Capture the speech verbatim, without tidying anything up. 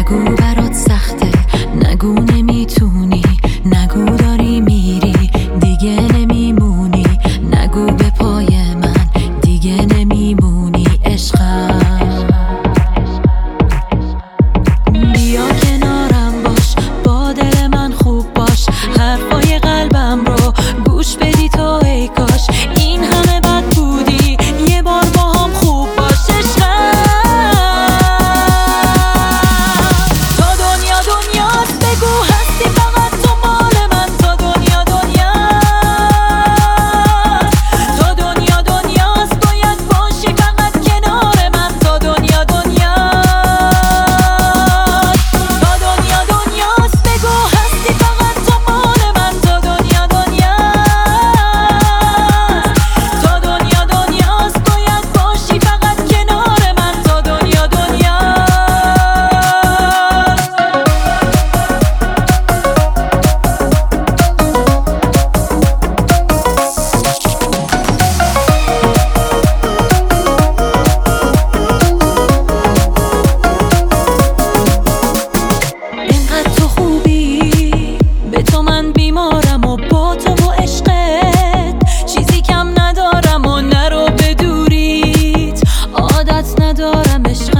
نگو برات سخته، نگو نمیتونی، نگو داری میری دیگه نمیمونی، نگو به پای من دیگه نمیمونی عشقم. بیا کنارم باش، با دل من خوب باش، حرفای قلبم رو گوش بدی تو ای کاش این همه بد بودی یه بار با هم خوب باش عشقم. تا دنیا دنیاست بگو هستی فقط تو مال من، تا دنیا دنیاست، تا دنیا دنیاست باید باشی فقط کنار من، تا دنیا دنیاست، تا دنیا دنیاست بگو هستی فقط تو مال من، تا دنیا دنیاست، تا دنیا دنیاست باید باشی فقط کنار من، تا دنیا دنیاست. اینقدر تو خوبی، به تو من بیمارم و با تو و عشقت چیزی کم ندارم و نرو به دوریت، عادت ندارم عشق